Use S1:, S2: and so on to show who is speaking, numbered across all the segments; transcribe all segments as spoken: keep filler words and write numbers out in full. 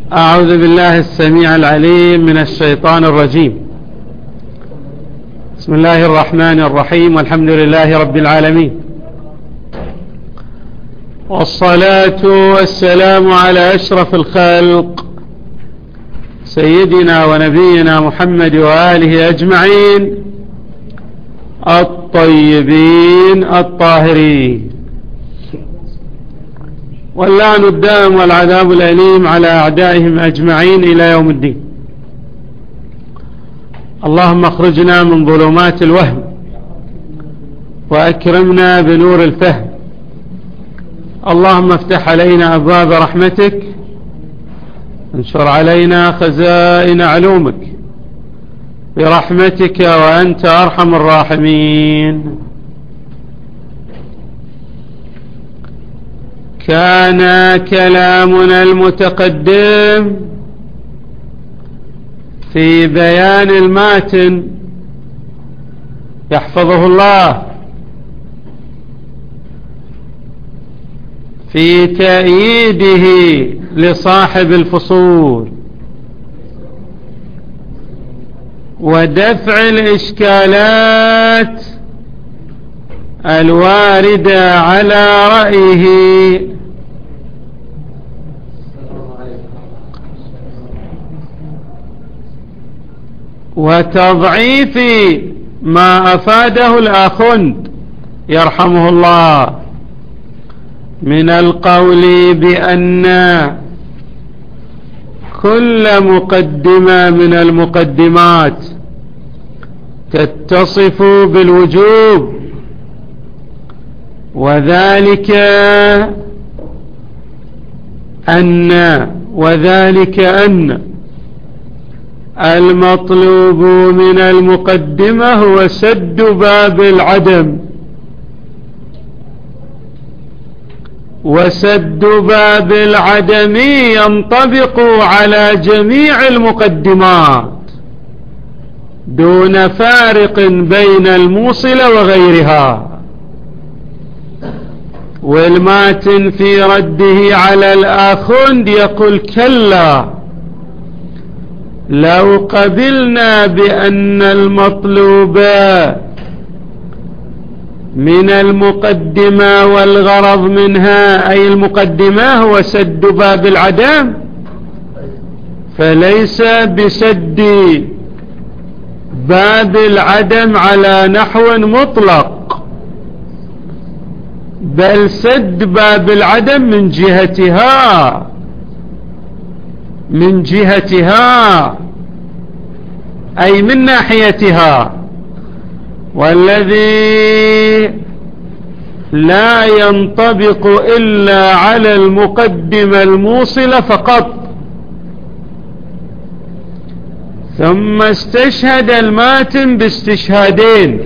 S1: أعوذ بالله السميع العليم من الشيطان الرجيم. بسم الله الرحمن الرحيم، والحمد لله رب العالمين، والصلاة والسلام على أشرف الخلق سيدنا ونبينا محمد وآله أجمعين الطيبين الطاهرين، واللعن الدائم والعذاب الأليم على أعدائهم أجمعين إلى يوم الدين. اللهم اخرجنا من ظلمات الوهم وأكرمنا بنور الفهم. اللهم افتح علينا أبواب رحمتك، انشر علينا خزائن علومك برحمتك وأنت أرحم الراحمين. كان كلامنا المتقدم في بيان الماتن يحفظه الله في تأييده لصاحب الفصول ودفع الإشكالات الواردة على رأيه، وتضعيف ما أفاده الأخند يرحمه الله من القول بأن كل مقدمة من المقدمات تتصف بالوجوب، وذلك أن وذلك أن المطلوب من المقدمة هو سد باب العدم، وسد باب العدم ينطبق على جميع المقدمات دون فارق بين الموصلة وغيرها. والماتن في رده على الآخوند يقول: كلا، لو قبلنا بأن المطلوب من المقدمة والغرض منها أي المقدمة هو سد باب العدم، فليس بسد باب العدم على نحو مطلق، بل سد باب العدم من جهتها من جهتها أي من ناحيتها، والذي لا ينطبق إلا على المقدمة الموصلة فقط. ثم استشهد الماتن باستشهادين: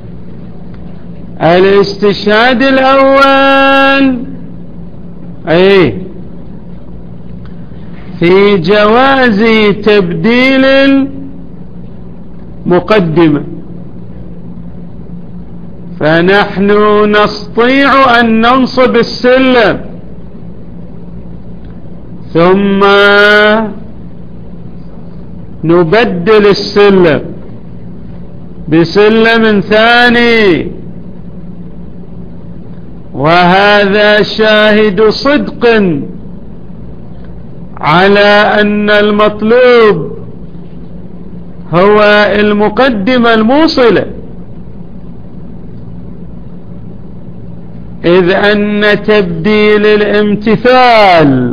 S1: الاستشهاد الأول أي في جواز تبديل المقدمة، فنحن نستطيع أن ننصب السلم ثم نبدل السلم بسلم ثاني، وهذا شاهد صدق على أن المطلوب هو المقدمة الموصلة، إذ أن تبديل الامتثال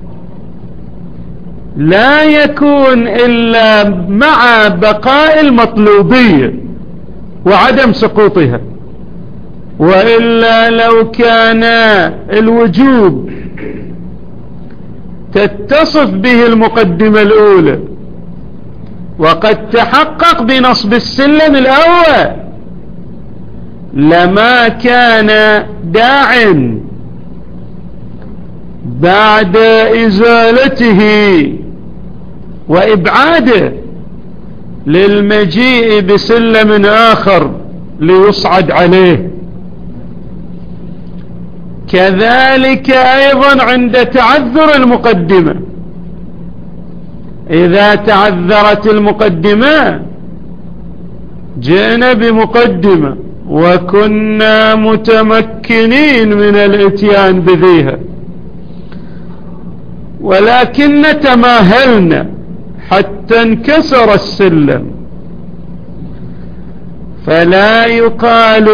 S1: لا يكون إلا مع بقاء المطلوبية وعدم سقوطها، وإلا لو كان الوجوب تتصف به المقدمة الأولى وقد تحقق بنصب السلم الأول لما كان داع بعد إزالته وإبعاده للمجيء بسلم آخر ليصعد عليه. كذلك أيضا عند تعذر المقدمة إذا تعذرت المقدمة جئنا بمقدمة وكنا متمكنين من الاتيان بذيها، ولكن تماهلنا حتى انكسر السلم، فلا يقال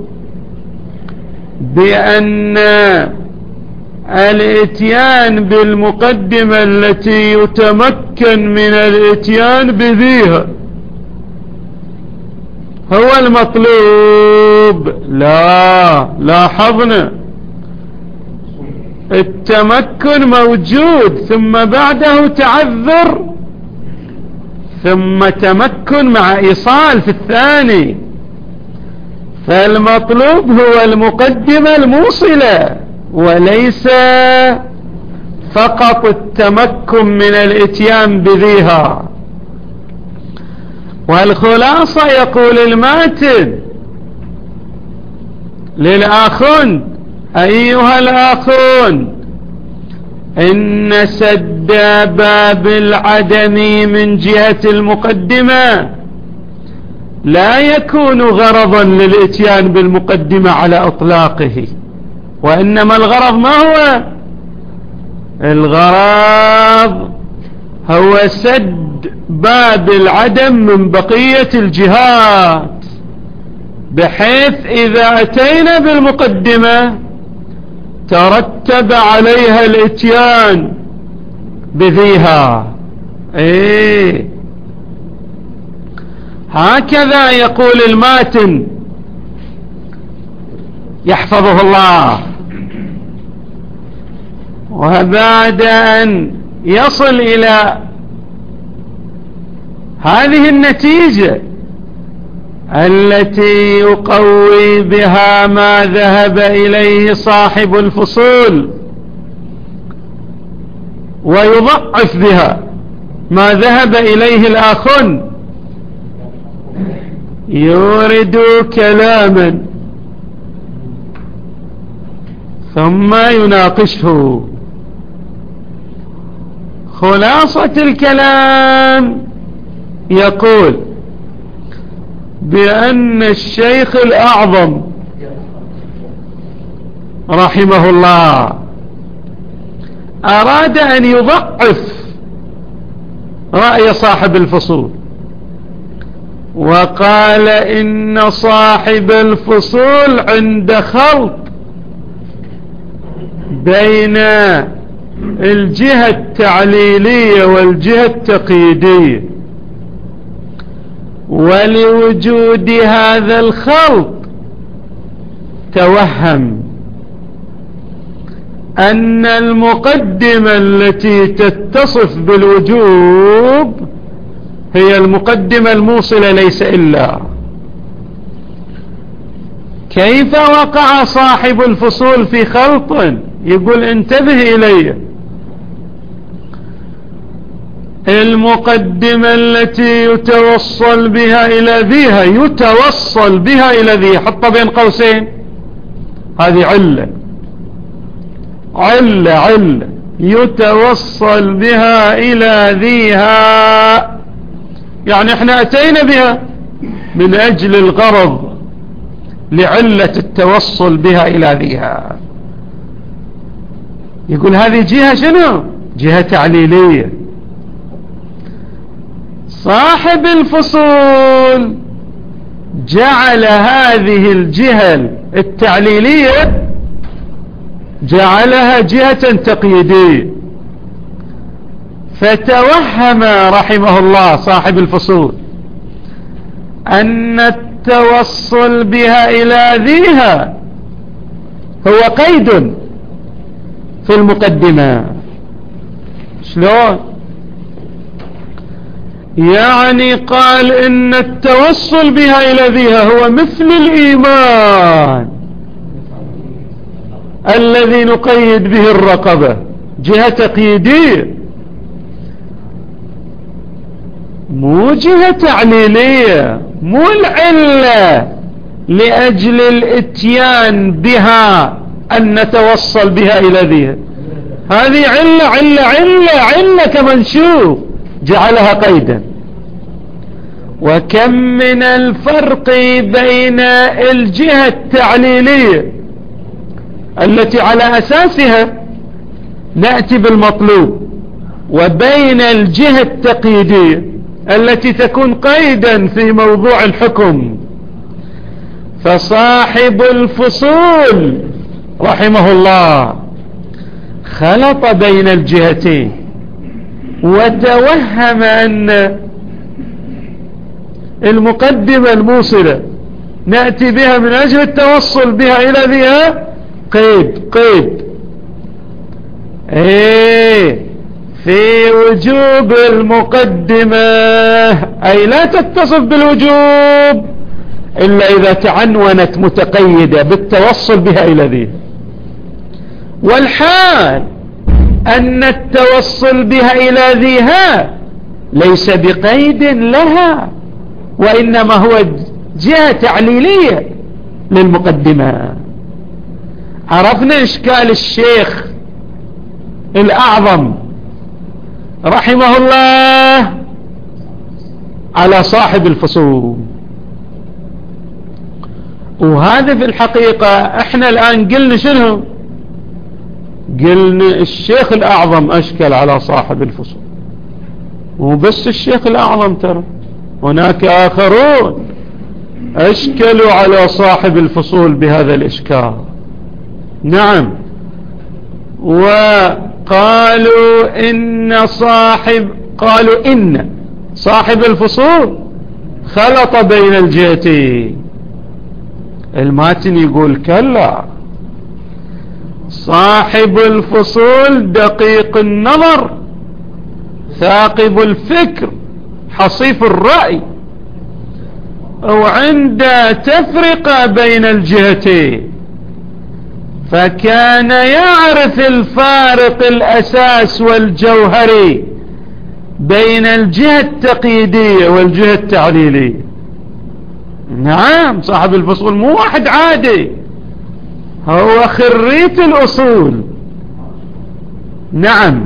S1: بأن الاتيان بالمقدمة التي يتمكن من الاتيان بذيها هو المطلوب. لا، لاحظنا التمكن موجود ثم بعده تعذر ثم تمكن مع إيصال في الثاني، فالمطلوب هو المقدمة الموصلة وليس فقط التمكن من الاتيان بذيها. والخلاصة يقول الماتن للآخون: أيها الآخون، إن سد باب العدم من جهة المقدمة لا يكون غرضا للاتيان بالمقدمة على إطلاقه، وإنما الغرض ما هو؟ الغرض هو سد باب العدم من بقية الجهات، بحيث إذا أتينا بالمقدمة ترتب عليها الاتيان بذيها. إيه، هكذا يقول الماتن يحفظه الله. وبعد أن يصل إلى هذه النتيجة التي يقوي بها ما ذهب إليه صاحب الفصول ويضعف بها ما ذهب إليه الآخون، يورد كلاما ثم يناقشه. خلاصة الكلام يقول بأن الشيخ الأعظم رحمه الله أراد أن يضعف رأي صاحب الفصول، وقال إن صاحب الفصول عند خلط بين الجهة التعليلية والجهة التقييدية، ولوجود هذا الخلط توهم أن المقدمة التي تتصف بالوجوب هي المقدمة الموصلة ليس إلا. كيف وقع صاحب الفصول في خلط؟ يقول انتبه إلي، المقدمة التي يتوصل بها إلى ذيها يتوصل بها إلى ذيها، حط بين قوسين، هذه علة علة علة يتوصل بها إلى ذيها، يعني احنا أتينا بها من أجل الغرض لعلة التوصل بها إلى ذيها. يقول هذه جهة شنو؟ جهة تعليلية. صاحب الفصول جعل هذه الجهة التعليلية جعلها جهة تقييدية، فتوهم رحمه الله صاحب الفصول أن التوصل بها إلى ذيها هو قيد في المقدمة. شلون؟ يعني قال إن التوصل بها إلى ذيها هو مثل الإيمان الذي نقيد به الرقبة، جهة تقييدية مو جهة تعليلية، مو العلة لأجل الاتيان بها أن نتوصل بها إلى ذيها. هذه علة علة علة علة كما نشوف جعلها قيدا. وكم من الفرق بين الجهة التعليلية التي على أساسها نأتي بالمطلوب، وبين الجهة التقييدية التي تكون قيدا في موضوع الحكم. فصاحب الفصول رحمه الله خلط بين الجهتين وتوهم أن المقدمة الموصلة نأتي بها من أجل التوصل بها إلى ذيها قيد قيد ايه في وجوب المقدمة، أي لا تتصف بالوجوب إلا إذا تعنونت متقيدة بالتوصل بها إلى ذيها، والحال أن التوصل بها إلى ذيها ليس بقيد لها، وإنما هو جهة تعليلية للمقدمة. عرفنا إشكال الشيخ الأعظم رحمه الله على صاحب الفصول. وهذا في الحقيقة احنا الآن قلنا شنو؟ قلنا الشيخ الأعظم أشكل على صاحب الفصول، وبس الشيخ الأعظم ترى هناك آخرون أشكلوا على صاحب الفصول بهذا الإشكال. نعم، وقالوا إن صاحب قالوا إن صاحب الفصول خلط بين الجهتين. الماتن يقول كلا، صاحب الفصول دقيق النظر ثاقب الفكر حصيف الرأي، وعند تفرقة بين الجهتين فكان يعرف الفارق الأساس والجوهري بين الجهة التقييدية والجهة التعليلية. نعم، صاحب الفصول مو واحد عادي، هو خريت الأصول. نعم،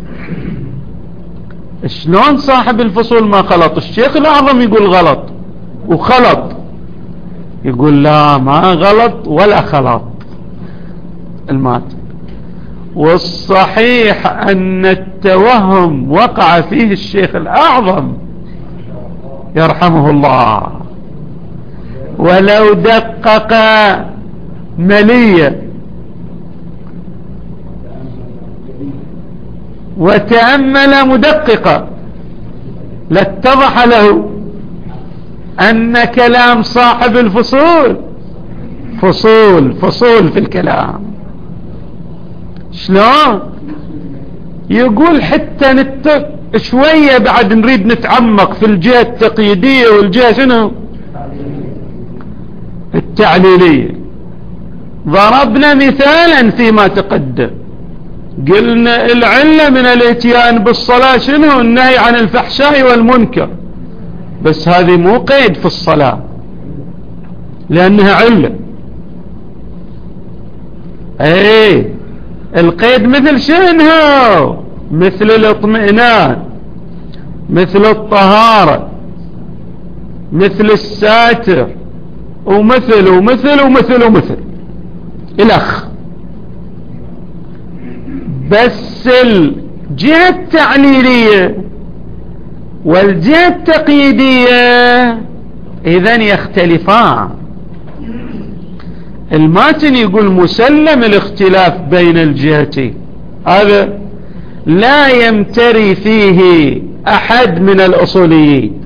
S1: شلون صاحب الفصول ما غلط؟ الشيخ الأعظم يقول غلط وخلط، يقول لا ما غلط ولا خلط المات. والصحيح أن التوهم وقع فيه الشيخ الأعظم يرحمه الله، ولو دقق مليا وتأمل مدققا لاتضح له أن كلام صاحب الفصول فصول فصول في الكلام. شلون؟ يقول حتى نت... شوية بعد نريد نتعمق في الجهة التقييدية والجهة شنو التعليلية. ضربنا مثالا فيما تقدم، قلنا العلة من الاتيان بالصلاة شنو؟ النهي عن الفحشاء والمنكر، بس هذه مو قيد في الصلاة لأنها علة. ايه القيد مثل شنو؟ مثل الاطمئنان، مثل الطهارة، مثل الساتر، ومثل ومثل ومثل ومثل الأخ. بس الجهة التعليلية والجهة التقييدية إذن يختلفان. الماتن يقول مسلم الاختلاف بين الجهتين، هذا لا يمتري فيه أحد من الأصوليين،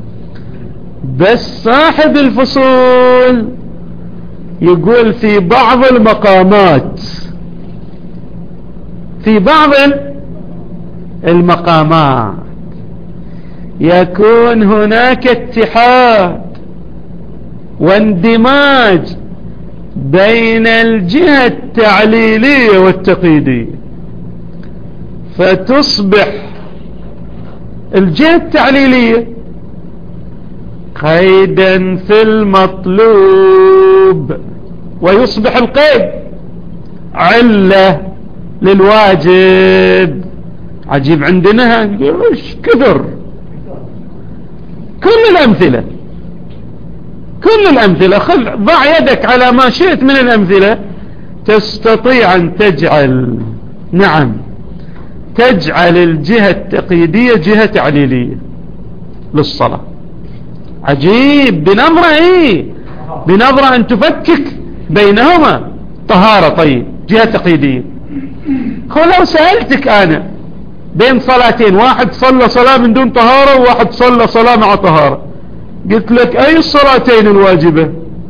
S1: بس صاحب الفصول يقول في بعض المقامات في بعض المقامات يكون هناك اتحاد واندماج بين الجهة التعليلية والتقييدية، فتصبح الجهة التعليلية قيدا في المطلوب، ويصبح القيد علة للواجب. عجيب عندنا ايش كثر كل الأمثلة كل الأمثلة. خذ ضع يدك على ما شئت من الأمثلة تستطيع أن تجعل نعم تجعل الجهة التقييدية جهة تعليلية للصلاة. عجيب بنظرة ايه بنظرة أن تفكك بينهما. طهارة طيب جهة تقييدية. لو سألتك أنا بين صلاتين واحد صلى صلاة من دون طهارة وواحد صلى صلاة مع طهارة قلت لك أي الصلاتين الواجبة؟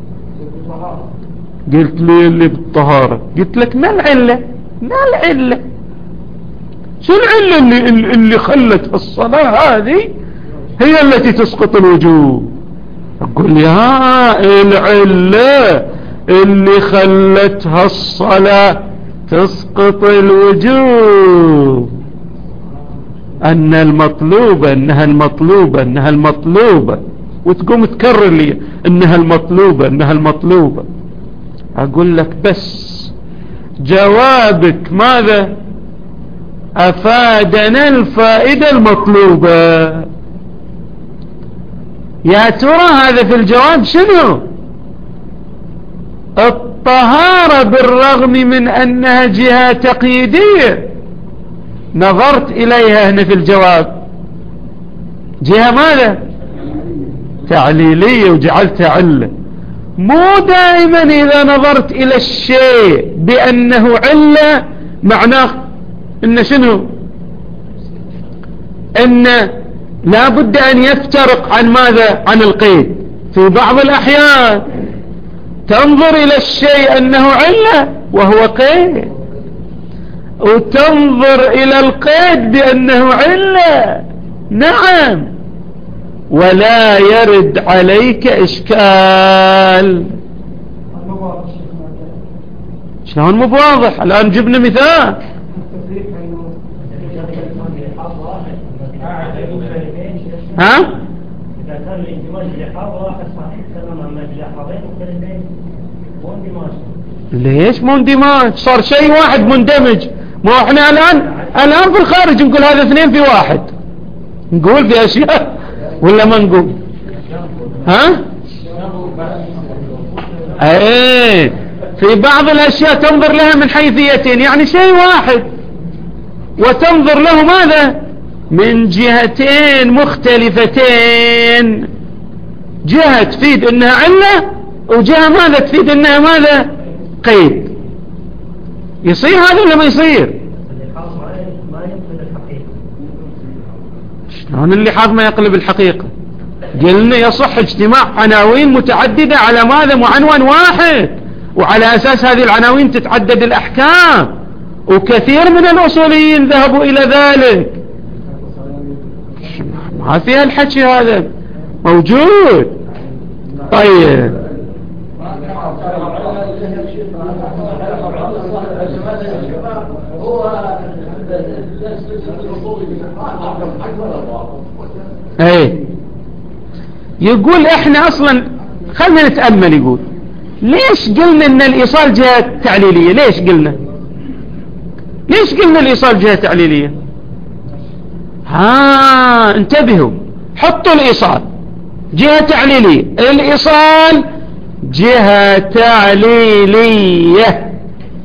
S1: قلت لي اللي بالطهارة. قلت لك ما العلة ما العلة شو العلة اللي, اللي خلت الصلاة هذه هي التي تسقط الوجوب؟ أقول لي ها العلة اللي خلتها الصلاة تسقط الوجوب أن المطلوبة أنها المطلوبة أنها المطلوبة وتقوم تكرر لي أنها المطلوبة أنها المطلوبة. أقول لك بس جوابك ماذا أفادنا الفائدة المطلوبة. يا ترى هذا في الجواب شنو؟ الطهارة بالرغم من أنها جهة تقييدية نظرت إليها هنا في الجواب جهة ماذا تعليلية وجعلتها علة. مو دائما إذا نظرت إلى الشيء بأنه علة معناه إن شنو إن لا بد أن يفترق عن ماذا عن القيد. في بعض الأحيان تنظر إلى الشيء أنه علة وهو قيد وتنظر إلى القيد بأنه علة. نعم ولا يرد عليك إشكال. شلون مو واضح؟ الآن جبنا مثال. ها إذا كان الاندماج لحاظ واحد صحيح تماما ما لحاظين مختلفين مو اندماج. ليش مو اندماج؟ صار شيء واحد مندمج. مو احنا الآن الآن في الخارج نقول هذا اثنين في واحد نقول في أشياء ولا ما نقول؟ ها ايه في بعض الأشياء تنظر لها من حيثيتين يعني شيء واحد وتنظر له ماذا من جهتين مختلفتين. جهة تفيد انها علة وجهة ماذا تفيد انها ماذا قيد. يصير هذا ولا ما يصير؟ شلون اللحاظ ما يقلب الحقيقة؟ قلنا يصح اجتماع عناوين متعددة على ماذا معنون واحد وعلى أساس هذه العناوين تتعدد الأحكام وكثير من الأصوليين ذهبوا إلى ذلك. ما فيها الحكي هذا موجود. طيب ايه يقول احنا اصلا خلنا نتأمل. يقول ليش قلنا ان الايصال جهة تعليلية؟ ليش قلنا ليش قلنا الايصال جهة تعليلية؟ ها انتبهوا حطوا الايصال جهة تعليلية. الايصال جهة تعليلية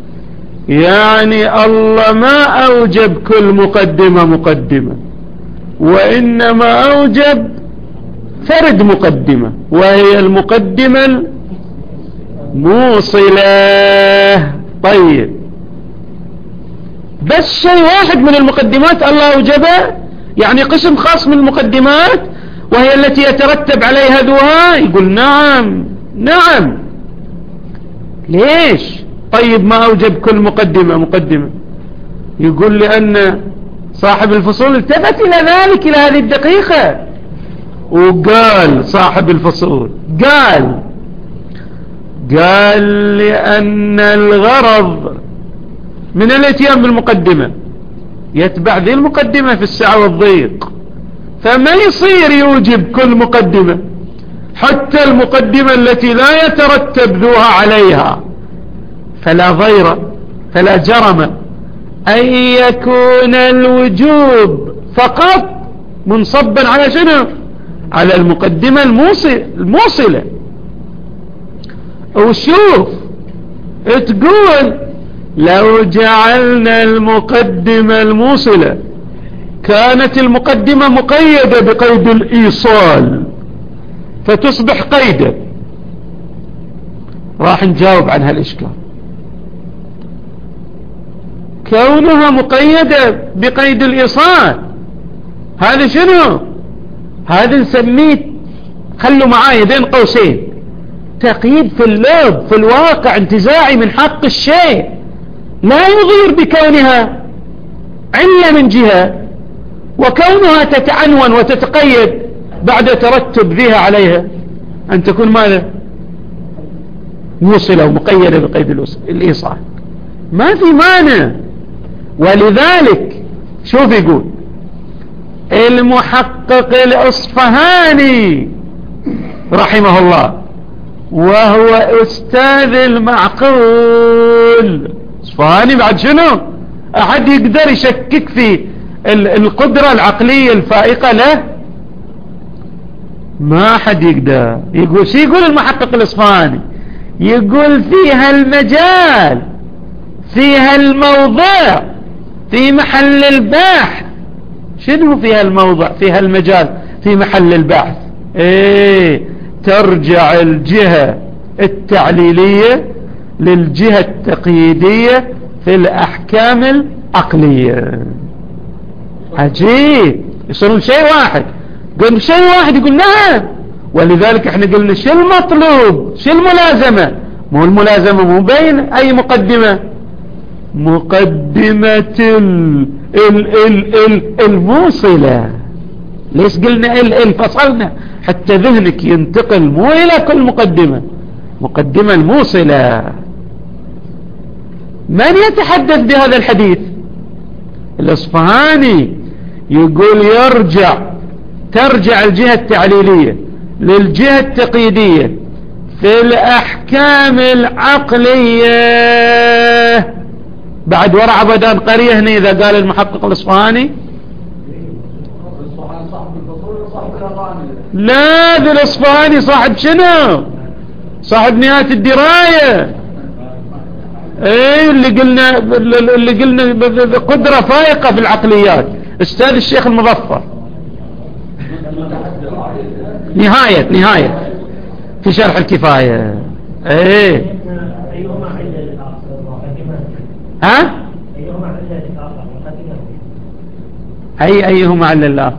S1: يعني الله ما اوجب كل مقدمة مقدمة وانما اوجب فرد مقدمة وهي المقدمة الموصلة. طيب بس شيء واحد من المقدمات الله اوجبه يعني قسم خاص من المقدمات وهي التي يترتب عليها ذوها. يقول نعم نعم. ليش طيب ما اوجب كل مقدمة مقدمة؟ يقول لأن صاحب الفصول التفت إلى ذلك إلى هذه الدقيقة وقال صاحب الفصول قال قال لأن الغرض من الاتيان بالمقدمة يتبع ذي المقدمة في السعة والضيق فما يصير يوجب كل مقدمة حتى المقدمة التي لا يترتب ذوها عليها. فلا ضير فلا جرم أن يكون الوجوب فقط منصبا على شنو؟ على المقدمة الموصل الموصلة. وشوف تقول لو جعلنا المقدمة الموصلة كانت المقدمة مقيدة بقيد الإيصال فتصبح قيدة. راح نجاوب عن هالإشكال. كونها مقيدة بقيد الإيصال هذا شنو؟ هذا نسميه، خلوا معايا بين قوسين، تقييد في اللب في الواقع، انتزاعي من حق الشيء، لا يغير بكونها علة من جهة وكونها تتعنون وتتقيد بعد ترتب ذيها عليها أن تكون ماذا؟ موصلة ومقيدة بقيد الإيصال، ما في مانع. ولذلك شوف يقول المحقق الأصفهاني رحمه الله وهو أستاذ المعقول. أصفهاني بعد شنو؟ أحد يقدر يشكك في القدرة العقلية الفائقة له؟ ما حد يقدر. يقول شي يقول المحقق الأصفهاني؟ يقول فيها المجال، فيها الموضع، في محل البحث. شنو فيها الموضع فيها المجال في محل البحث؟ ايه، ترجع الجهة التعليلية للجهة التقييدية في الأحكام العقلية. عجيب، يصيرون شيء واحد. قلنا شيء واحد يقول نعم. ولذلك احنا قلنا شو المطلوب، شو الملازمة؟ مو الملازمة مو بين أي مقدمة، مقدمة ال ال ال ال الموصلة. ليش قلنا ال ال فصلنا؟ حتى ذهنك ينتقل مو إلى كل مقدمة، مقدمة الموصلة. من يتحدث بهذا الحديث؟ الأصفهاني. يقول يرجع ترجع الجهة التعليلية للجهة التقييدية في الأحكام العقلية. بعد ورع عبدان قرية هنا إذا قال المحقق الأصفهاني لا، ذي الأصفهاني صاحب شنو؟ صاحب نهاية الدراية. ايه اللي قلنا اللي قلنا قدرة فائقة في العقليات، استاذ الشيخ المظفر. نهاية نهاية في شرح الكفاية. ايه ها اي ايهما على الاخر؟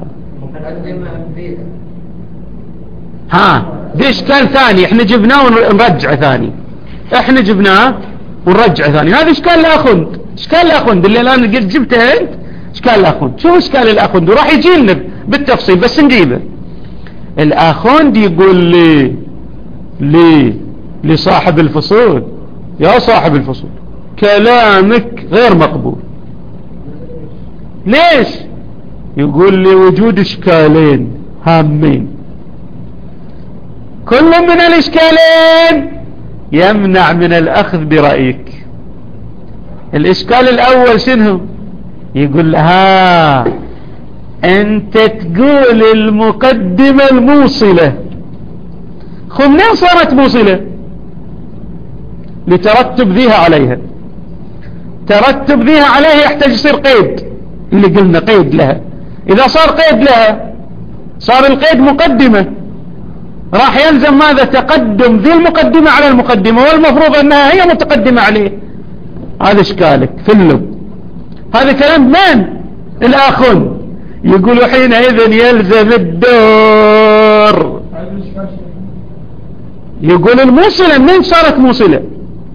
S1: ها دي اشكال ثاني احنا جبناه ونرجع ثاني، احنا جبناه ونرجع ثاني. هذا اشكال الاخند، اشكال الاخند اللي الان قلت جبته انت، اشكال الاخند. شو اشكال الاخند؟ وراح يجي لنا بالتفصيل بس نجيبه. الاخند يقول لي لي لصاحب الفصول يا صاحب الفصول كلامك غير مقبول. ليش؟ يقول لي وجود اشكالين هامين، كل من الاشكالين يمنع من الاخذ برأيك. الاشكال الاول شنو؟ يقول ها انت تقول المقدمة الموصلة، خو منين صارت موصلة؟ لترتب ذيها عليها. ترتب ذيها عليها يحتاج يصير قيد، اللي قلنا قيد لها. اذا صار قيد لها صار القيد مقدمة، راح يلزم ماذا؟ تقدم ذي المقدمة على المقدمة، والمفروض انها هي متقدمة عليه. هذا اشكالك في اللب. هذا كلام من؟ الاخن. يقولوا حينئذ يلزم الدور. يقول الموصلة منين صارت موصلة؟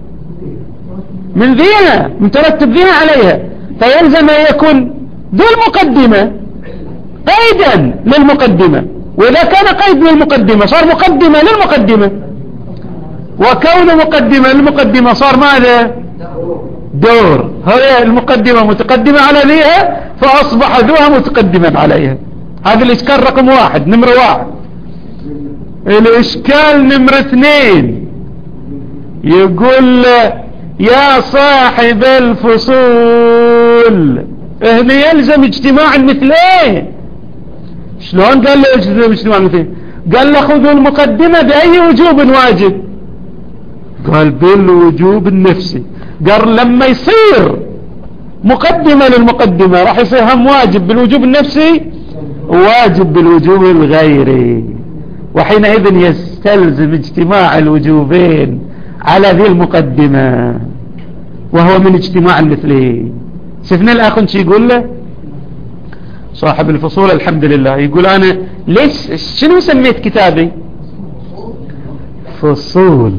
S1: من ذيها، من ترتب ذيها عليها، فيلزم ان يكون ذو المقدمة قيدا للمقدمة، واذا كان قيد للمقدمة صار مقدمة للمقدمة، وكون مقدمة للمقدمة صار ماذا؟ دور. هي المقدمة متقدمة على ذيها فاصبح ذوها متقدما عليها. هذا الاشكال رقم واحد، نمرة واحد. الاشكال نمرة اثنين يقول يا صاحب الفصول يقول هنا يلزم اجتماع المثلين. شلون قال له يلزم اجتماع المثلين؟ قال له خذوا المقدمة بأي وجوب واجب؟ قال بالوجوب النفسي. قال لما يصير مقدمة للمقدمة راح يصير هم واجب بالوجوب النفسي وواجب بالوجوب الغيري، وحينئذ يستلزم اجتماع الوجوبين على ذي المقدمة وهو من اجتماع المثلين. شفنا الأخ شي يقول له صاحب الفصول الحمد لله، يقول أنا ليش شنو سميت كتابي؟ فصول.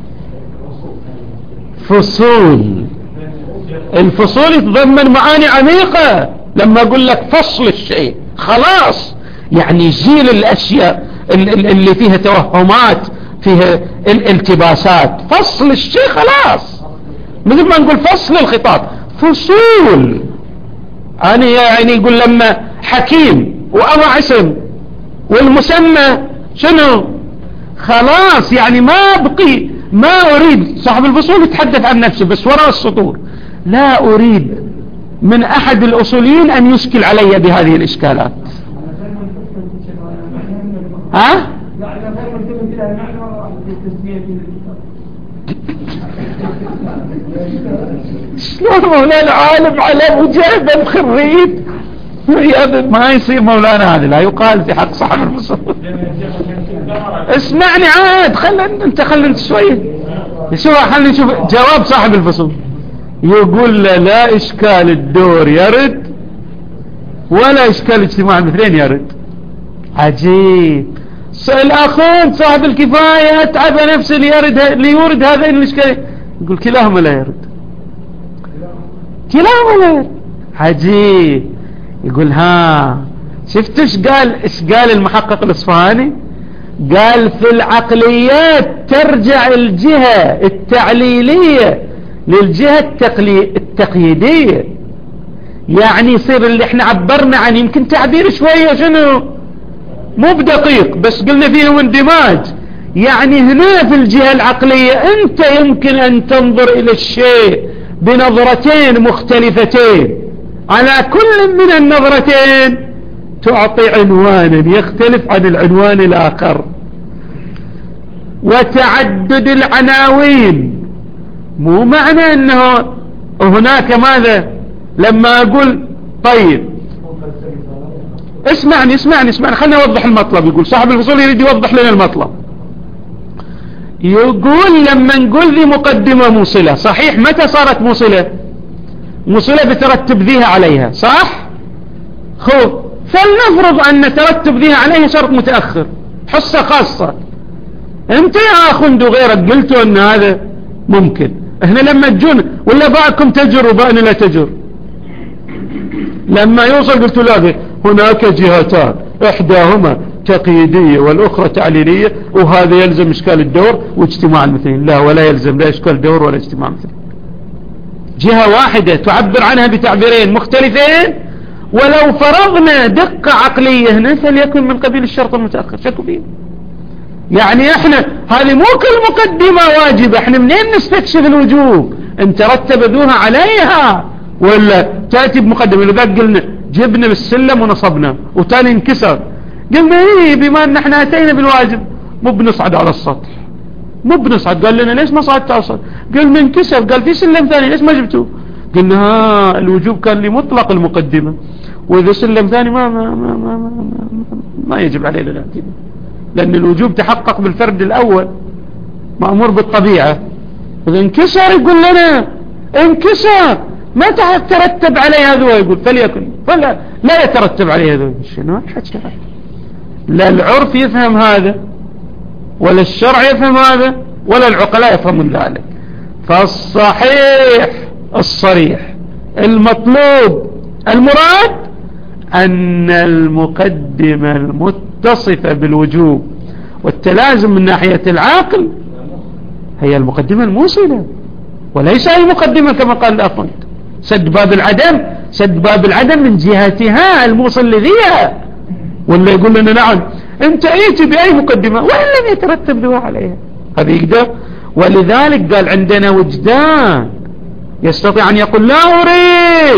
S1: فصول الفصول يتضمن معاني عميقة. لما أقول لك فصل الشيء خلاص يعني جيل الأشياء اللي فيها توهمات فيها الالتباسات. فصل الشيء خلاص، مثل ما نقول فصل الخطاب فصول. أنا يعني يقول لما حكيم وأبو عسم والمسمى شنو خلاص يعني ما بقي، ما أريد صاحب الفصول يتحدث عن نفسه بس وراء السطور، لا أريد من أحد الأصوليين أن يشكل علي بهذه الإشكالات. ها؟ شلون مولانا عالم على مجاهد خريج؟ ما يصير مولانا، هذا لا يقال في حق صاحب الفصول. اسمعني عاد، خلنا انت خلنا انت شويه شوف، خلنا نشوف جواب صاحب الفصول. يقول له لا اشكال الدور يرد ولا اشكال اجتماع المثلين يرد. عجيب. الاخون صاحب الكفايه اتعب نفسه ليرد ليورد هذين الاشكالين، يقول كلاهما لا يرد، كلاهما لا يرد. عجيب. يقول ها شفت ايش قال ايش قال المحقق الاصفهاني؟ قال في العقليات ترجع الجهة التعليلية للجهة التقلي... التقييدية. يعني يصير اللي احنا عبرنا عنه يمكن تعبير شوية شنو مو بدقيق بس قلنا فيه اندماج. يعني هنا في الجهة العقلية انت يمكن ان تنظر الى الشيء بنظرتين مختلفتين، على كل من النظرتين تعطي عنوانا يختلف عن العنوان الآخر. وتعدد العناوين مو معنى انه هناك ماذا. لما اقول طيب اسمعني اسمعني اسمعني خليني اوضح المطلب. يقول صاحب الفصول يريد يوضح لنا المطلب. يقول لما نقول ذي مقدمة موصلة، صحيح متى صارت موصلة؟ موصلة بترتب ذيها عليها، صح؟ خو فلنفرض أن ترتب ذيها عليها شرط متأخر، حصة خاصة. انت يا أخوند وغيرك قلتوا أن هذا ممكن. احنا لما تجون ولا باعكم تجر وبأنا لا تجر، لما يوصل قلتوا لا هناك جهتان إحداهما تقييدية والأخرى تعليلية وهذا يلزم إشكال الدور واجتماع المثلين. لا، ولا يلزم لا إشكال الدور ولا اجتماع المثلين. جهة واحدة تعبر عنها بتعبيرين مختلفين، ولو فرضنا دقة عقلية هنا فليكن من قبيل الشرط المتأخر. شكوا فيه. يعني احنا هذه مو كل مقدمة واجبة، احنا منين نستكشف الوجوب؟ ان ترتب ذوها عليها ولا تأتي بمقدمة. لذلك قلنا جبنا بالسلم ونصبنا وتاني انكسر. قلنا ايه بما ان احنا اتينا بالواجب مو بنصعد على السطح، مو بنصعد. قال لنا ليش ما صعدت على السطح؟ قلنا انكسر. قال في سلم ثاني ليش ما جبتوه؟ قلنا ها الوجوب كان لمطلق المقدمة، واذا سلم ثاني ما ما ما ما, ما, ما, ما يجب علينا الاعتماد، لان الوجوب تحقق بالفرد الاول مأمور بالطبيعة. اذا انكسر يقول لنا انكسر ما ترتب عليه هذا، يقول فليكن فلا لا يترتب عليه هذا. شنو الحكي هذا؟ لا العرف يفهم هذا ولا الشرع يفهم هذا ولا العقلاء يفهمون ذلك. فالصحيح الصريح المطلوب المراد أن المقدمة المتصفة بالوجوب والتلازم من ناحية العقل هي المقدمة الموصلة، وليس أي مقدمة كما قال الأخوان سد باب العدم. سد باب العدم من جهتها الموصل لذيها، ولا يقول لنا نعم انت ايتي بأي مقدمة وإن لم يترتب ذوها عليها، هذا يقدر. ولذلك قال عندنا وجدان يستطيع أن يقول لا أريد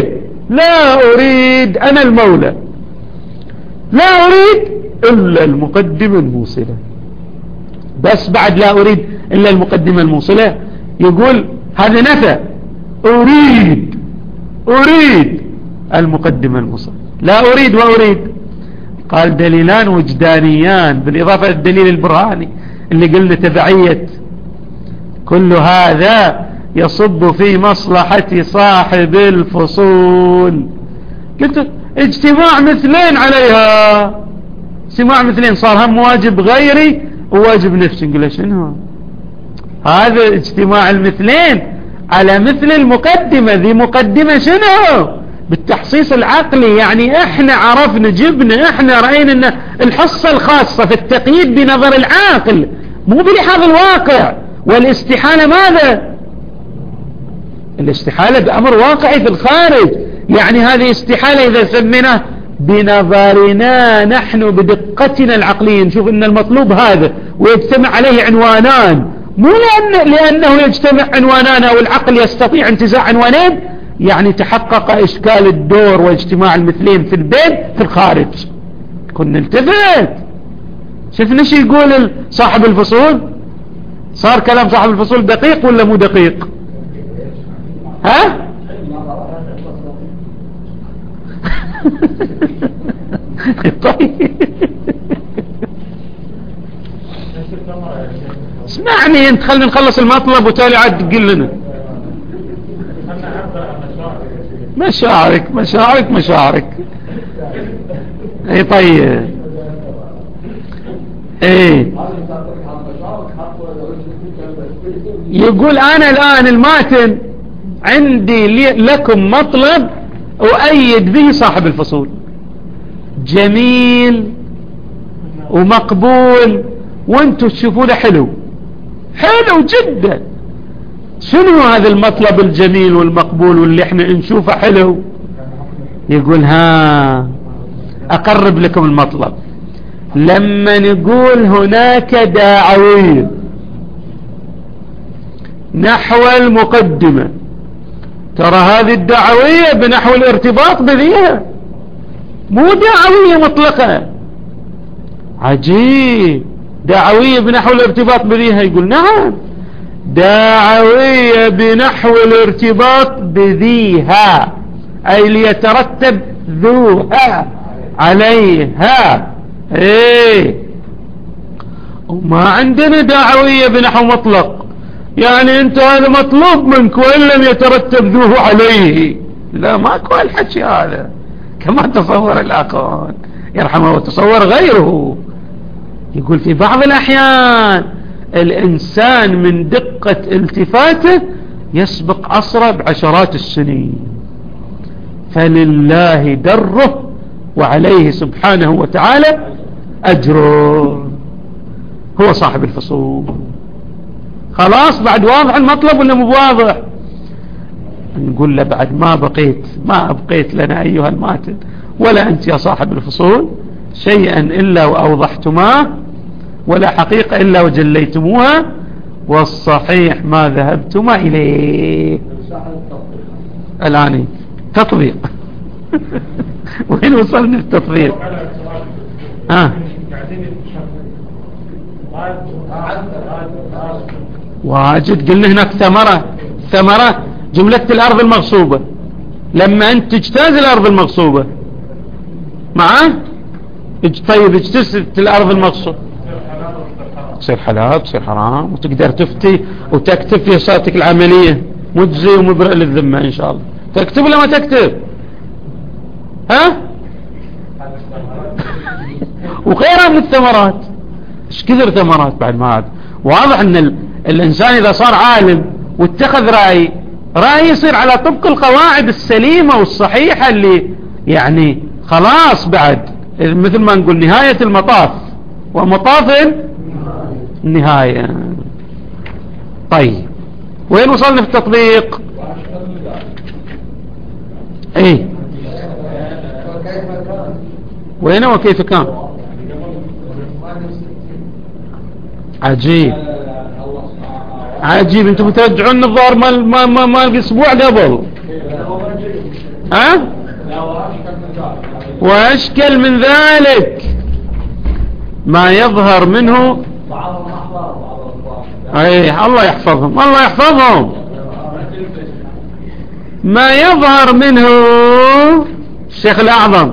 S1: لا أريد أنا المولى، لا أريد إلا المقدمة الموصلة، بس بعد لا أريد إلا المقدمة الموصلة يقول هذا نفى، أريد أريد المقدمة الموصلة، لا أريد وأريد. قال دليلان وجدانيان بالإضافة للدليل البرهاني اللي قلنا تبعية، كل هذا يصب في مصلحة صاحب الفصول. قلت اجتماع مثلين عليها، اجتماع مثلين صار هم واجب غيري وواجب نفسي. نقول شنو هذا اجتماع المثلين على مثل المقدمة؟ ذي مقدمة شنو بالتحصيص العقلي، يعني احنا عرفنا جبنا احنا رأينا ان الحصة الخاصة في التقييد بنظر العاقل مو بلحاظ الواقع، والاستحالة ماذا؟ الاستحالة بأمر واقعي في الخارج، يعني هذه استحالة إذا سميناه بنظرنا نحن بدقتنا العقلية نشوف ان المطلوب هذا ويجتمع عليه عنوانان، مو لأن لأنه يجتمع عنوانان أو العقل يستطيع انتزاع عنوانين يعني تحقق إشكال الدور واجتماع المثلين في البيت في الخارج. كنا نلتفت شفنا شو يقول صاحب الفصول. صار كلام صاحب الفصول دقيق ولا مو دقيق؟ ها طيب اسمعني انت، خلينا نخلص المطلب وتالي عاد تقول لنا مشاعرك مشاعرك مشاعرك. اي طيب ايه يقول انا الان الماتن عندي لكم مطلب أؤيد به صاحب الفصول جميل ومقبول وانتوا تشوفونه حلو حلو جدا. شنو هذا المطلب الجميل والمقبول واللي احنا نشوفه حلو؟ يقول ها اقرب لكم المطلب. لما نقول هناك داعوية نحو المقدمة، ترى هذه الدعوية بنحو الارتباط بذيها مو دعوية مطلقة. عجيب، دعوية بنحو الارتباط بذيها؟ يقول نعم، دعوية بنحو الارتباط بذيها أي ليترتب ذوها عليها. ايه وما عندنا دعوية بنحو مطلق، يعني انت هذا مطلوب منك وإن لم يترتب ذوه عليه. لا ماكو الحكي هذا كما تصور الآخرون يرحمه وتصور غيره. يقول في بعض الأحيان الإنسان من دقة التفاته يسبق عصره بعشرات السنين، فلله دره وعليه سبحانه وتعالى أجره. هو صاحب الفصول. خلاص بعد واضح المطلب ولا مو واضح؟ نقول له بعد ما بقيت ما أبقيت لنا أيها الماتن ولا أنت يا صاحب الفصول شيئا إلا وأوضحتماه، ولا حقيقة إلا وجليتموها، والصحيح ما ذهبتما إليه. الآن تطبيق وين وصلنا في التطبيق؟ ها واجد. قلنا هناك ثمرة، ثمرة جملة الأرض المغصوبة. لما أنت تجتاز الأرض المغصوبة معه طيب اجتزت الأرض المغصوبة تصير حلال تصير حرام وتقدر تفتي وتكتب في صاتك العملية مجزي ومبرئ للذمة إن شاء الله. تكتب ولا ما تكتب؟ ها وغيرها من الثمرات. ايش كثر ثمرات بعد ما عاد. واضح ان ال... الانسان اذا صار عالم واتخذ رأي، رأي يصير على طبق القواعد السليمة والصحيحة اللي يعني خلاص بعد مثل ما نقول نهاية المطاف ومطاف النهاية. طيب وين وصلنا في التطبيق؟ ايه وين وكيف كان؟ عجيب عجيب. انتم ترجعون الظاهر ما ما ما الاسبوع قبل. ها وأشكل من ذلك ما يظهر منه. أي الله يحفظهم الله يحفظهم. ما يظهر منه الشيخ الأعظم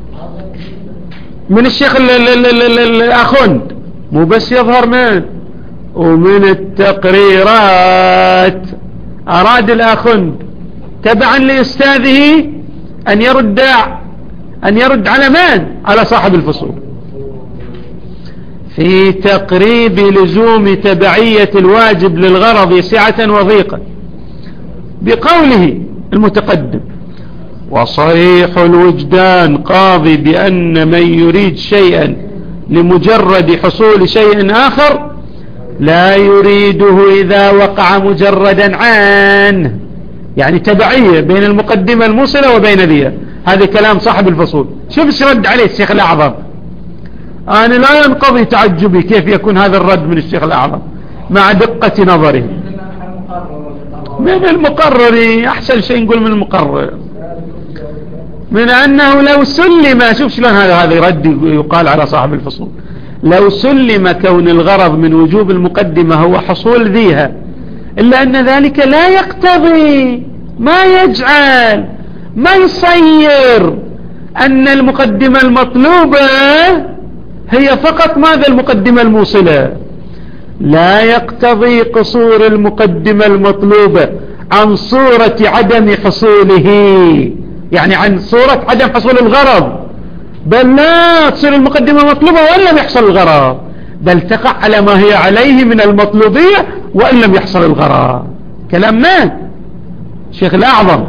S1: من الشيخ الأخند، مو بس يظهر منه ومن التقريرات. أراد الأخند تبعا لأستاذه أن يرد أن يرد على من؟ على صاحب الفصول في تقريب لزوم تبعية الواجب للغرض سعة وضيقة بقوله المتقدم: وصريح الوجدان قاضي بأن من يريد شيئا لمجرد حصول شيء آخر لا يريده إذا وقع مجردا عنه، يعني تبعية بين المقدمة الموصلة وبين ذي. هذا كلام صاحب الفصول. شوف ايش رد عليه الشيخ الأعظم. أنا لا ينقضي تعجبي كيف يكون هذا الرد من الشيخ الأعظم مع دقة نظره. من المقرر، أحسن شيء نقول من المقرر، من أنه لو سلم، شوف شلون هذا هذا رد يقال على صاحب الفصول، لو سلم كون الغرض من وجوب المقدمة هو حصول ذيها، إلا أن ذلك لا يقتضي، ما يجعل، ما يصير أن المقدمة المطلوبة هي فقط ماذا؟ المقدمة الموصلة. لا يقتضي قصور المقدمة المطلوبة عن صورة عدم حصوله، يعني عن صورة عدم حصول الغرض، بل لا تصير المقدمة مطلوبة وإن لم يحصل الغرض، بل تقع على ما هي عليه من المطلوبية وإن لم يحصل الغرض. كلام من؟ شيخ الأعظم.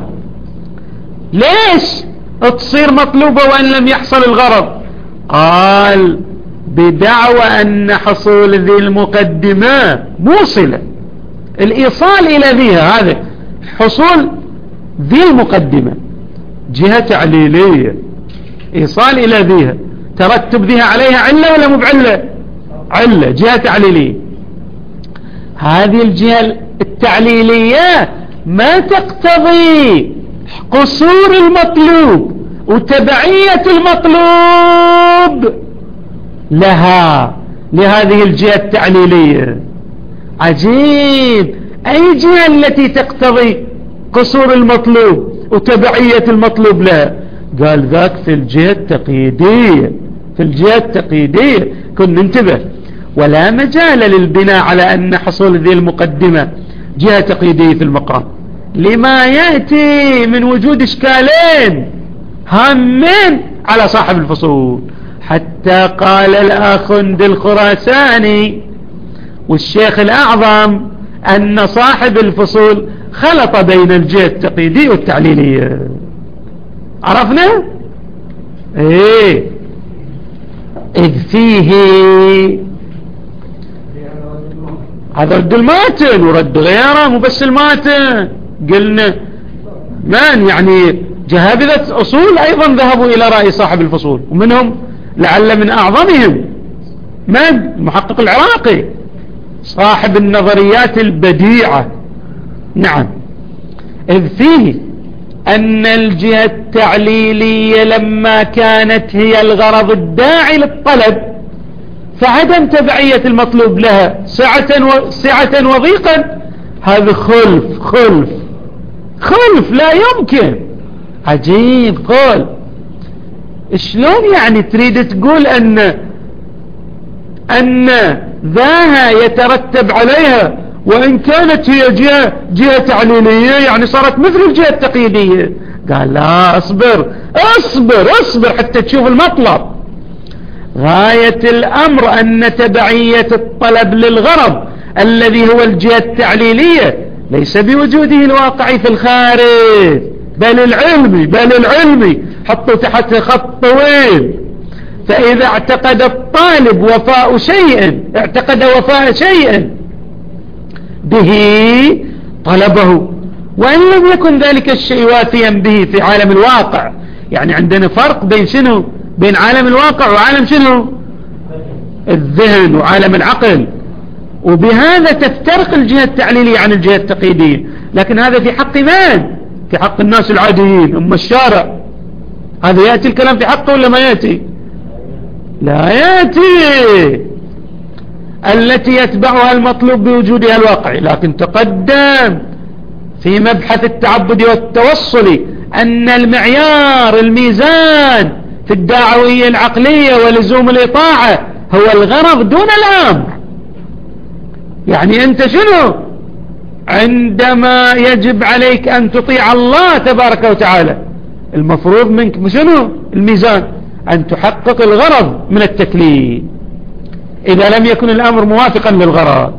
S1: ليش تصير مطلوبة وإن لم يحصل الغرض؟ قال: بدعوى أن حصول ذي المقدمة موصلة، الإيصال إلى ذيها، هذا حصول ذي المقدمة جهة تعليلية، إيصال إلى ذيها، ترتب ذيها عليها علة ولا مو بعلة؟ علة، جهة تعليلية. هذه الجهة التعليلية ما تقتضي قصور المطلوب وتبعية المطلوب لها، لهذه الجهة التعليلية. عجيب، أي جهة التي تقتضي قصور المطلوب وتبعية المطلوب لها؟ قال ذاك في الجهة التقييدية، في الجهة التقييدية. كن ننتبه، ولا مجال للبناء على أن حصول ذي المقدمة جهة تقييدية في المقام، لما يأتي من وجود إشكالين هامين على صاحب الفصول. حتى قال الآخند الخراساني والشيخ الأعظم أن صاحب الفصول خلط بين الجهة التقييدية والتعليلية. عرفنا؟ ايه، إذ فيه هذا رد الماتن ورد غيره، مو بس الماتن. قلنا من يعني جهابذة أصول أيضا ذهبوا إلى رأي صاحب الفصول، ومنهم لعل من أعظمهم من المحقق العراقي صاحب النظريات البديعة. نعم، إذ فيه أن الجهة التعليلية لما كانت هي الغرض الداعي للطلب فعدم تبعية المطلوب لها سعة و... سعة وضيقا، هذا خلف خلف خلف لا يمكن. عجيب، قول شلون يعني تريد تقول أن أن ذاها يترتب عليها وإن كانت هي جهة, جهة تعليلية، يعني صارت مثل الجهة التقييدية. قال لا، اصبر اصبر اصبر حتى تشوف المطلب. غاية الأمر أن تبعية الطلب للغرض الذي هو الجهة التعليلية ليس بوجوده الواقعي في الخارج، بل العلمي، بل العلمي حطوا تحت خط طويل. فإذا اعتقد الطالب وفاء شيء، اعتقد وفاء شيء به طلبه، وإن لم يكن ذلك الشيء وافيا به في عالم الواقع. يعني عندنا فرق بين شنو؟ بين عالم الواقع وعالم شنو؟ الذهن وعالم العقل. وبهذا تفترق الجهة التعليلية عن الجهة التقييدية. لكن هذا في حق من؟ في حق الناس العاديين، أما الشارع هذا يأتي الكلام في حقه ولا ما يأتي؟ لا يأتي. التي يتبعها المطلوب بوجودها الواقعي. لكن تقدم في مبحث التعبد والتوصل أن المعيار الميزان في الدعوية العقلية ولزوم الإطاعة هو الغرض دون الأمر. يعني أنت شنو عندما يجب عليك أن تطيع الله تبارك وتعالى المفروض منك شنو الميزان؟ أن تحقق الغرض من التكليف إذا لم يكن الأمر موافقا للغرض.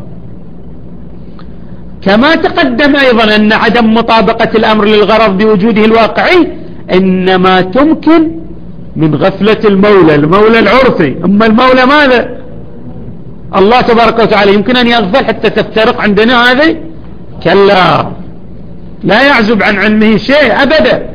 S1: كما تقدم أيضا أن عدم مطابقة الأمر للغرض بوجوده الواقعي إنما تمكن من غفلة المولى، المولى العرفي. أما المولى ماذا؟ الله تبارك وتعالى. يمكن أن يغفل حتى تفترق عندنا هذه؟ كلا، لا يعزب عن علمه شيء أبدا.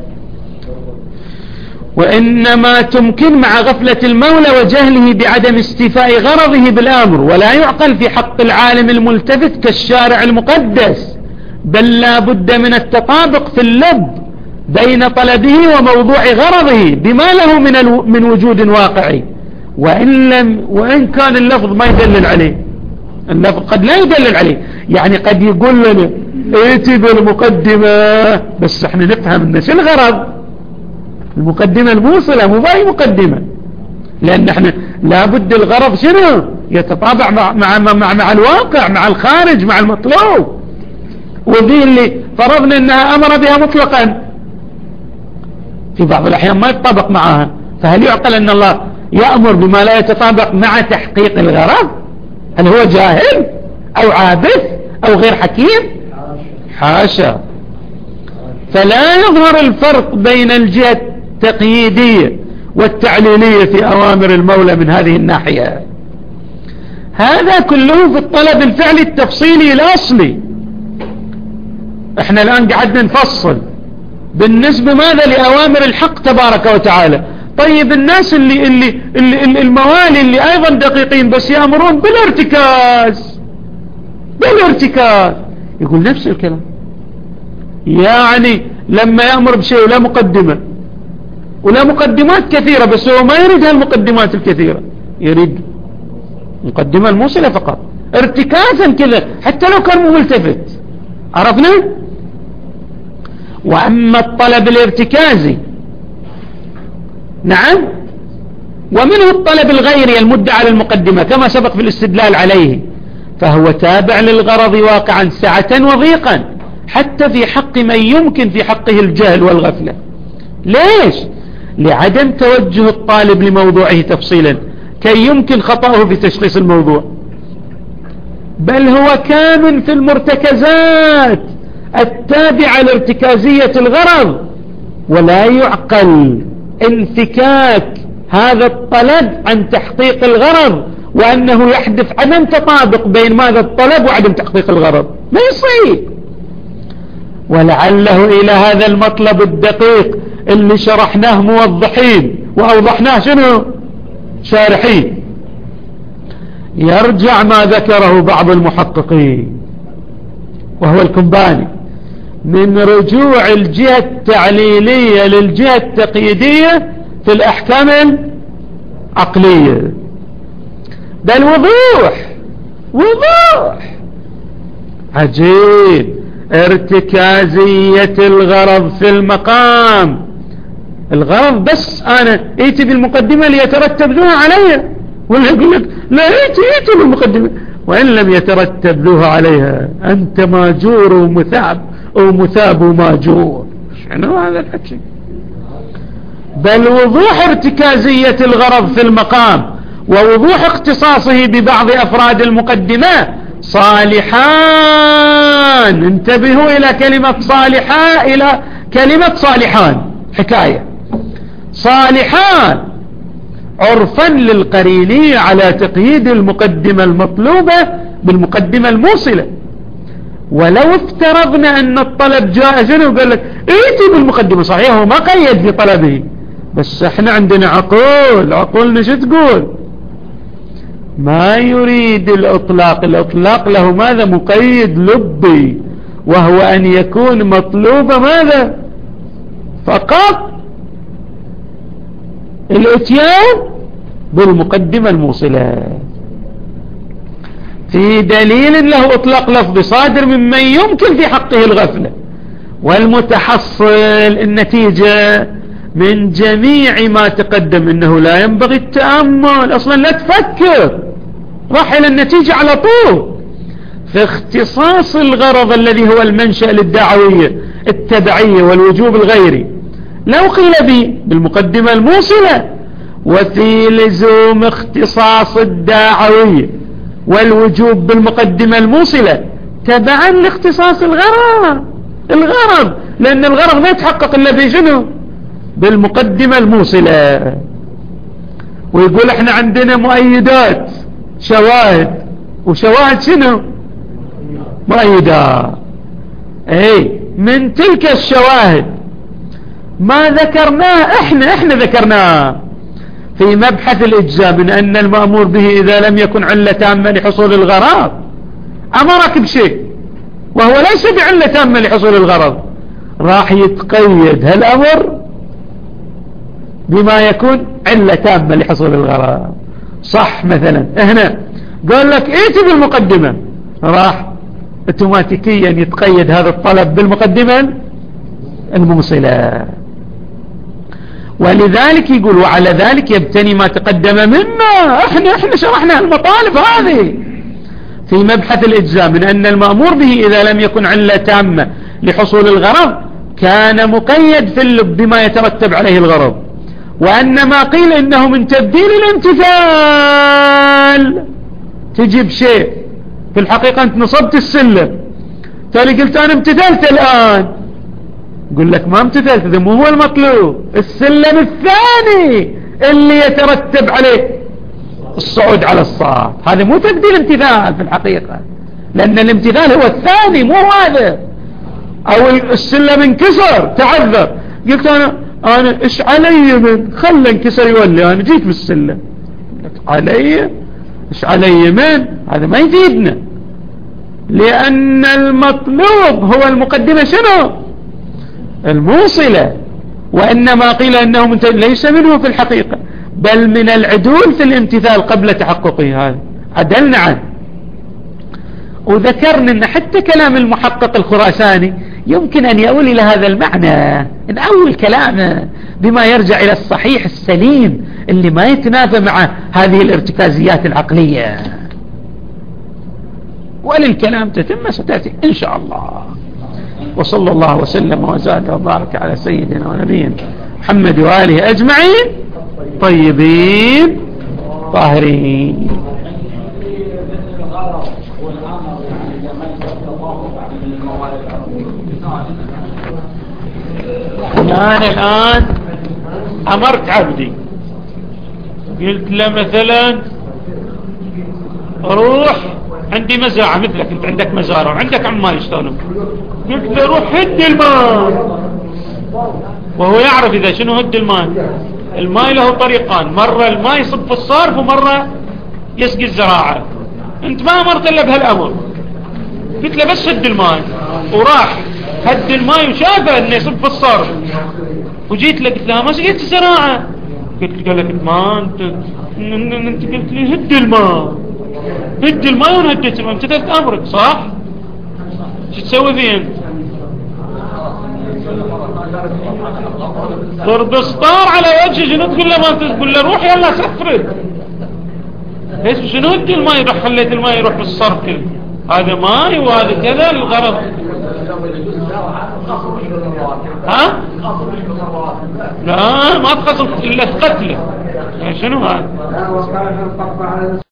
S1: وإنما تمكن مع غفلة المولى وجهله بعدم استيفاء غرضه بالأمر، ولا يعقل في حق العالم الملتفت كالشارع المقدس، بل لا بد من التطابق في اللب بين طلبه وموضوع غرضه بما له من الو... من وجود واقعي، وإن لم وإن كان اللفظ ما يدلل عليه. اللفظ قد لا يدلل عليه، يعني قد يقول لنا ائتي بالمقدمة، بس احنا نفهم ان شو الغرض؟ المقدمة الموصلة، مو باي مقدمة، لأن احنا لابد الغرض شنو يتطابق مع, مع, مع, مع الواقع، مع الخارج، مع المطلوب. وذي اللي فرضنا انها امر بها مطلقا في بعض الاحيان ما يتطابق معها، فهل يعقل ان الله يأمر بما لا يتطابق مع تحقيق الغرض؟ هل هو جاهل او عابث او غير حكيم؟ حاشا. فلا يظهر الفرق بين الجهة التقييدية والتعليلية في أوامر المولى من هذه الناحية. هذا كله في الطلب الفعلي التفصيلي الأصلي. احنا الآن قعدنا نفصل بالنسبة ماذا لأوامر الحق تبارك وتعالى. طيب الناس اللي, اللي, اللي, اللي الموالي اللي أيضا دقيقين بس يأمرون بالارتكاز، بالارتكاز، يقول نفس الكلام. يعني لما يأمر بشيء ولا مقدمة ولا مقدمات كثيرة، بس هو ما يريد هالمقدمات الكثيرة، يريد مقدمة الموصلة فقط ارتكازا كذا حتى لو كان مو ملتفت. عرفنا؟ وأما الطلب الارتكازي نعم، ومنه الطلب الغيري المدعى على المقدمة كما سبق في الاستدلال عليه، فهو تابع للغرض واقعا سعة وضيقا حتى في حق من يمكن في حقه الجهل والغفلة. ليش؟ لعدم توجه الطالب لموضوعه تفصيلا كي يمكن خطأه في تشخيص الموضوع، بل هو كامن في المرتكزات التابعة لارتكازية الغرض، ولا يعقل انفكاك هذا الطلب عن تحقيق الغرض، وأنه يحدث عدم تطابق بين ماذا الطلب وعدم تحقيق الغرض، ما يصير. ولعله إلى هذا المطلب الدقيق اللي شرحناه موضحين وأوضحناه شنو شارحين يرجع ما ذكره بعض المحققين وهو الكنباني من رجوع الجهة التعليلية للجهة التقييدية في الأحكام العقلية. بل وضوح وضوح عجيب. ارتكازية الغرض في المقام، الغرض بس أنا ايتي بالمقدمة ليترتب ذوها عليها، ولا يقول لك لا ايتي ايتي بالمقدمة، وإن لم يترتب ذوها عليها أنت ماجور ومثاب ومثاب وماجور. شنو هذا الحكي؟ بل وضوح ارتكازية الغرض في المقام ووضوح اختصاصه ببعض أفراد المقدمة صالحان. انتبهوا إلى كلمة صالحا، إلى كلمة صالحان حكاية. صالحان عرفا للقريني على تقييد المقدمة المطلوبة بالمقدمة الموصلة. ولو افترضنا أن الطلب جاء جنه وقال لك ايتي بالمقدمة، صحيح هو ما قيد في طلبه، بس احنا عندنا عقول، عقولنا شو تقول؟ ما يريد الإطلاق. الإطلاق له ماذا؟ مقيد لبي، وهو أن يكون مطلوب ماذا؟ فقط الاتيان بالمقدمة الموصلة. في دليل له اطلاق لفظ صادر ممن يمكن في حقه الغفلة، والمتحصل النتيجة من جميع ما تقدم انه لا ينبغي التأمل اصلا، لا تفكر، راح الى النتيجة على طول. في اختصاص الغرض الذي هو المنشأ للدعوية التبعية والوجوب الغيري لو قيل به بالمقدمة الموصلة، وفي لزوم اختصاص الدعوية والوجوب بالمقدمة الموصلة تبعا لاختصاص الغرض الغرض لأن الغرض ما يتحقق إلا بشنو؟ بالمقدمة الموصلة. ويقول احنا عندنا مؤيدات شواهد، وشواهد شنو؟ مؤيدات. اي من تلك الشواهد ما ذكرناه احنا احنا ذكرناه في مبحث الإجزاء من أن المأمور به إذا لم يكن علة تامة لحصول الغرض أمرك بشيء وهو ليس بعلة تامة لحصول الغرض، راح يتقيد هالأمر بما يكون علة تامة لحصول الغرض. صح مثلا هنا قال لك ايتي بالمقدمة، راح اوتوماتيكيا يتقيد هذا الطلب بالمقدمة الموصلة. ولذلك يقول وعلى ذلك يبتني ما تقدم مما احنا احنا شرحنا المطالب هذه في مبحث الإجزاء من أن المأمور به إذا لم يكن علة تامة لحصول الغرض كان مقيد في اللب بما يترتب عليه الغرض، وأن ما قيل إنه من تبديل الامتثال تجيب شيء في الحقيقة أنت نصبت السلم تالي قلت أنا امتثلت الآن، يقول لك ما امتثلت، ذا مو هو المطلوب، السلم الثاني اللي يترتب عليه الصعود على الصعد، هذا مو تبديل امتثال في الحقيقة، لأن الامتثال هو الثاني مو هذا. أو السلم انكسر تعذر، قلت أنا أنا إيش علي من خلى انكسر يولي أنا جيت بالسلم، علي إيش علي من هذا ما يفيدنا، لأن المطلوب هو المقدمة شنو؟ الموصلة. وإنما قيل أنه من ليس منه في الحقيقة بل من العدول في الامتثال قبل تحققه، هذا عدلنا عنه. وذكرنا أن حتى كلام المحقق الخراساني يمكن أن يؤول إلى هذا المعنى، إن أول كلامه بما يرجع إلى الصحيح السليم اللي ما يتنافى مع هذه الارتكازيات العقلية. وللكلام تتم ستأتي إن شاء الله. وصلى الله وسلم وزاد وبارك على سيدنا ونبينا محمد وآله أجمعين طيبين طاهرين. أنا الآن أمرت عبدي قلت له مثلا روح عندي مزارع مثلك انت عندك مزارع وعندك عمال يشتغلون، قلت له روح هد الماء، وهو يعرف اذا شنو هد الماء. الماء له طريقان، مرة الماء يصب في الصرف ومرة يسقي الزراعة، انت ما امرت الا بهالامر، قلت له بس هد الماء، وراح هد الماء وشافه انه يصب في الصرف، وجيت له قلت له ما سقيت الزراعة، قلت له ما انت انت قلت لي هد الماء، هد الماء وانا هديت الماء، امتثلت امرك صح؟ شو تسوي فيه انت؟ ضرب سطار على وجهه، شنو تقول له؟ ما تقول له روح يلا سفرد، ليش شنو هدي الماء يروح خليت الماء يروح بالصرف كله، هذا ماء وهذا كذا الغرض. ها؟ لا ما تخصص الا قتله، شنو هذا؟